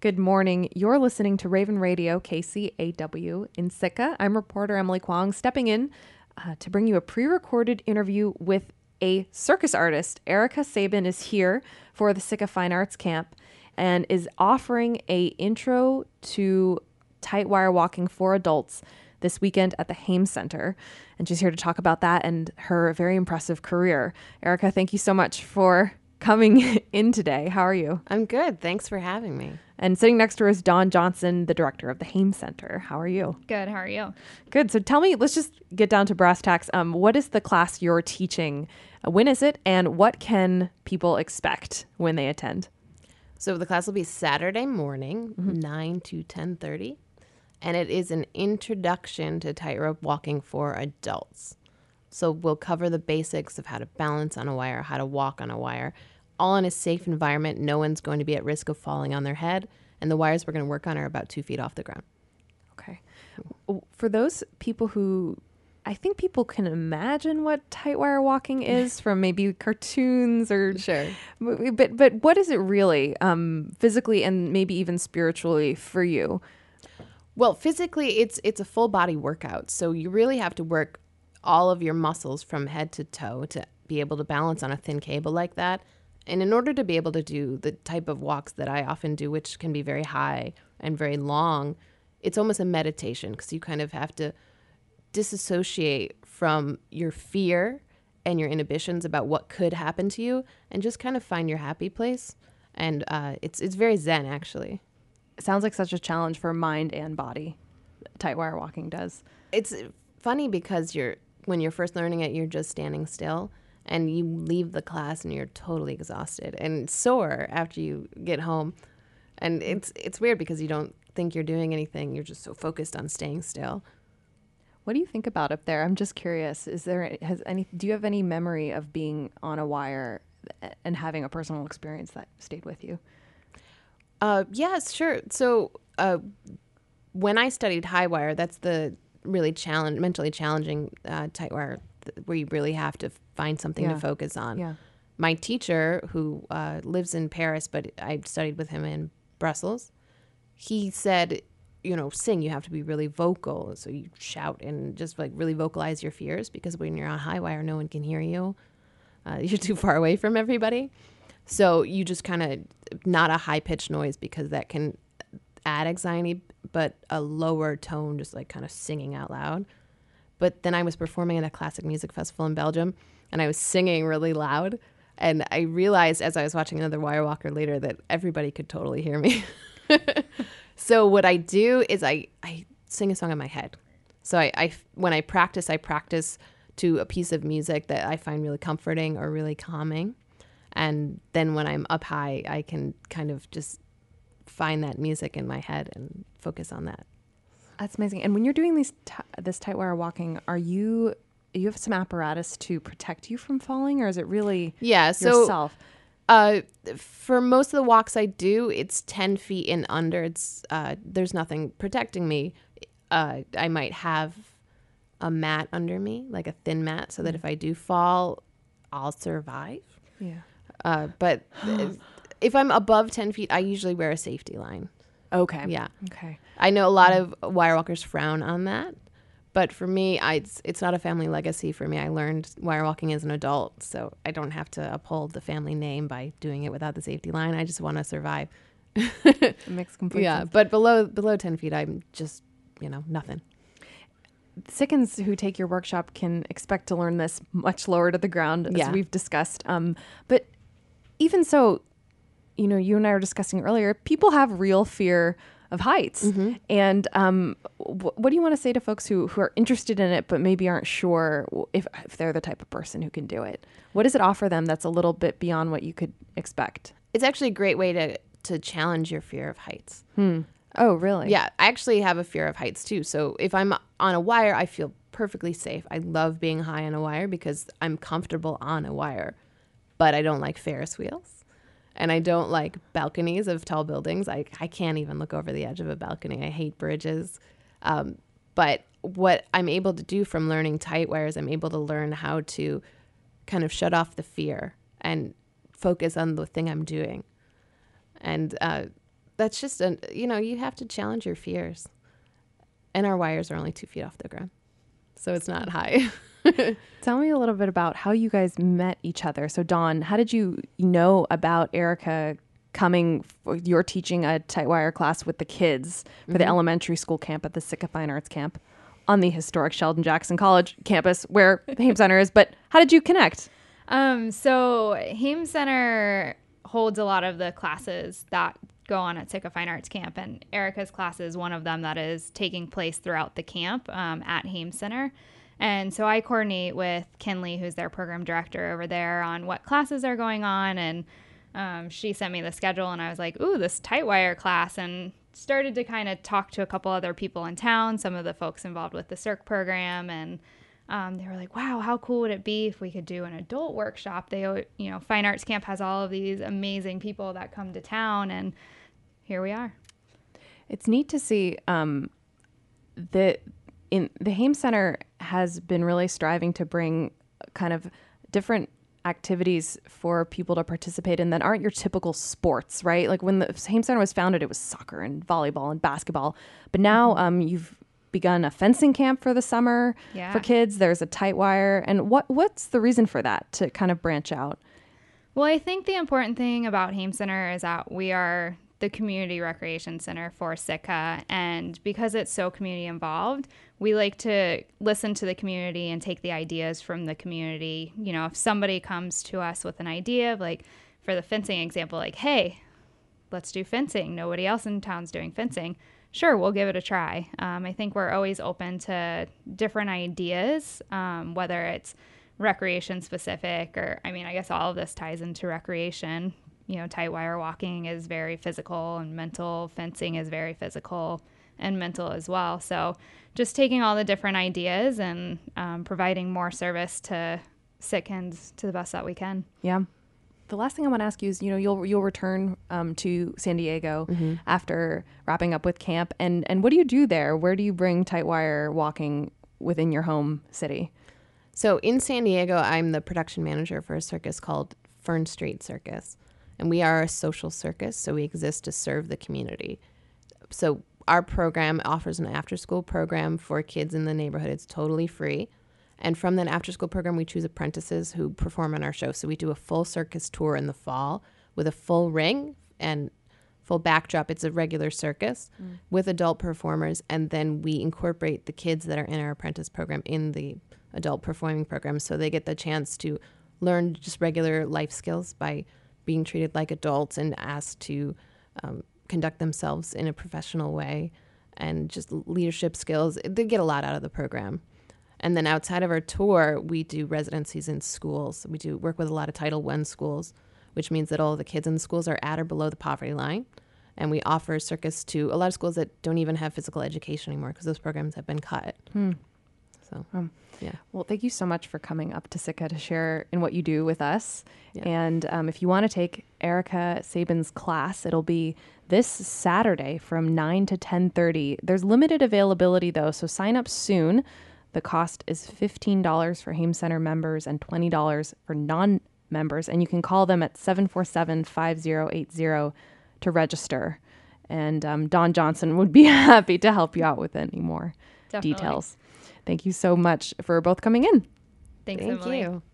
Good morning. You're listening to Raven Radio, KCAW in Sitka. I'm reporter Emily Kwong, stepping in to bring you a pre-recorded interview with a circus artist. Erica Sabin is here for the Sitka Fine Arts Camp and is offering a intro to tight wire walking for adults this weekend at the Haim Center. And she's here to talk about that and her very impressive career. Erica, thank you so much for coming in today. How are you? I'm good. Thanks for having me. And sitting next to her is Dawn Johnson, the director of the Haim Center. How are you? Good. How are you? Good. So tell me, let's just get down to brass tacks. What is the class you're teaching? When is it? And what can people expect when they attend? So the class will be Saturday morning, 9 to 10:30. And it is an introduction to tightrope walking for adults. So we'll cover the basics of how to balance on a wire, how to walk on a wire, all in a safe environment. No one's going to be at risk of falling on their head. And the wires we're going to work on are about 2 feet off the ground. Okay. For those people who, I think people can imagine what tight wire walking is from maybe cartoons or... Sure. But what is it really, physically and maybe even spiritually for you? Well, physically, it's a full body workout. So you really have to work all of your muscles from head to toe to be able to balance on a thin cable like that. And in order to be able to do the type of walks that I often do, which can be very high and very long, it's almost a meditation because you kind of have to disassociate from your fear and your inhibitions about what could happen to you and just kind of find your happy place. And it's very zen, actually. It sounds like such a challenge for mind and body. Tight wire walking does. It's funny because when you're first learning it, you're just standing still. And you leave the class and you're totally exhausted and sore after you get home. And it's weird because you don't think you're doing anything. You're just so focused on staying still. What do you think about up there? I'm just curious. Do you have any memory of being on a wire and having a personal experience that stayed with you? Yes, sure. So when I studied high wire, that's the really mentally challenging tight wire where you really have to find something to focus on. Yeah. My teacher, who lives in Paris, but I studied with him in Brussels, he said, sing, you have to be really vocal. So you shout and just like really vocalize your fears because when you're on high wire, no one can hear you. You're too far away from everybody. So you just kind of, not a high-pitched noise because that can add anxiety, but a lower tone, just like kind of singing out loud. But then I was performing at a classic music festival in Belgium, and I was singing really loud. And I realized as I was watching another wire walker later that everybody could totally hear me. So what I do is I sing a song in my head. So when I practice to a piece of music that I find really comforting or really calming. And then when I'm up high, I can kind of just find that music in my head and focus on that. That's amazing. And when you're doing this tight wire walking, you have some apparatus to protect you from falling, or is it really yourself? For most of the walks I do, it's 10 feet and under. There's nothing protecting me. I might have a mat under me, like a thin mat, so that if I do fall, I'll survive. Yeah. But if I'm above 10 feet, I usually wear a safety line. Okay. Yeah. Okay. I know a lot of wire walkers frown on that, but for me, it's not a family legacy for me. I learned wire walking as an adult, so I don't have to uphold the family name by doing it without the safety line. I just want to survive. It makes complete sense. Yeah, but below 10 feet, I'm just, nothing. Sikkens who take your workshop can expect to learn this much lower to the ground, as we've discussed. But even so, you and I were discussing earlier, people have real fear of heights. Mm-hmm. And what do you want to say to folks who are interested in it but maybe aren't sure if they're the type of person who can do it? What does it offer them that's a little bit beyond what you could expect? It's actually a great way to challenge your fear of heights. Oh, really? Yeah, I actually have a fear of heights too. So if I'm on a wire, I feel perfectly safe. I love being high on a wire because I'm comfortable on a wire, but I don't like Ferris wheels. And I don't like balconies of tall buildings. I can't even look over the edge of a balcony. I hate bridges. But what I'm able to do from learning tight wires, I'm able to learn how to kind of shut off the fear and focus on the thing I'm doing. And that's just, you have to challenge your fears. And our wires are only 2 feet off the ground, so it's not high. Tell me a little bit about how you guys met each other. So Dawn, how did you know about Erica coming? You're teaching a Tightwire class with the kids for the elementary school camp at the Sitka Fine Arts Camp on the historic Sheldon Jackson College campus where the Haim Center is. But how did you connect? So Haim Center holds a lot of the classes that go on at Sitka Fine Arts Camp, and Erica's class is one of them that is taking place throughout the camp at Haim Center. And so I coordinate with Kinley, who's their program director over there, on what classes are going on. And she sent me the schedule, and I was like, ooh, this Tightwire class, and started to kind of talk to a couple other people in town, some of the folks involved with the CERC program. And they were like, wow, how cool would it be if we could do an adult workshop? Fine Arts Camp has all of these amazing people that come to town, and here we are. It's neat to see the Haim Center has been really striving to bring kind of different activities for people to participate in that aren't your typical sports, right? Like when the Haim Center was founded, it was soccer and volleyball and basketball. But now you've begun a fencing camp for the summer for kids. There's a Tightwire. And what's the reason for that, to kind of branch out? Well, I think the important thing about Haim Center is that we are the community recreation center for Sitka, and because it's so community involved, we like to listen to the community and take the ideas from the community. If somebody comes to us with an idea, like for the fencing example, like, hey, let's do fencing, nobody else in town's doing fencing, sure, we'll give it a try. I think we're always open to different ideas, whether it's recreation specific, or I guess all of this ties into recreation. Tightwire walking is very physical and mental. Fencing is very physical and mental as well. So just taking all the different ideas and providing more service to Sitkans to the best that we can. Yeah. The last thing I want to ask you is, you'll return to San Diego after wrapping up with camp. And what do you do there? Where do you bring Tightwire walking within your home city? So in San Diego, I'm the production manager for a circus called Fern Street Circus. And we are a social circus, so we exist to serve the community. So our program offers an after-school program for kids in the neighborhood. It's totally free. And from that after-school program, we choose apprentices who perform on our show. So we do a full circus tour in the fall with a full ring and full backdrop. It's a regular circus with adult performers. And then we incorporate the kids that are in our apprentice program in the adult performing program. So they get the chance to learn just regular life skills by being treated like adults and asked to conduct themselves in a professional way, and just leadership skills. They get a lot out of the program. And then outside of our tour, we do residencies in schools. We do work with a lot of Title I schools, which means that all the kids in the schools are at or below the poverty line. And we offer circus to a lot of schools that don't even have physical education anymore because those programs have been cut. So, yeah. Well, thank you so much for coming up to Sitka to share in what you do with us. Yeah. And if you want to take Erica Sabin's class, it'll be this Saturday from 9 to 10:30. There's limited availability, though, so sign up soon. The cost is $15 for Haim Center members and $20 for non-members. And you can call them at 747-5080 to register. And Dawn Johnson would be happy to help you out with any more Definitely. details. Thank you so much for both coming in. Thanks, Thank Emily. you.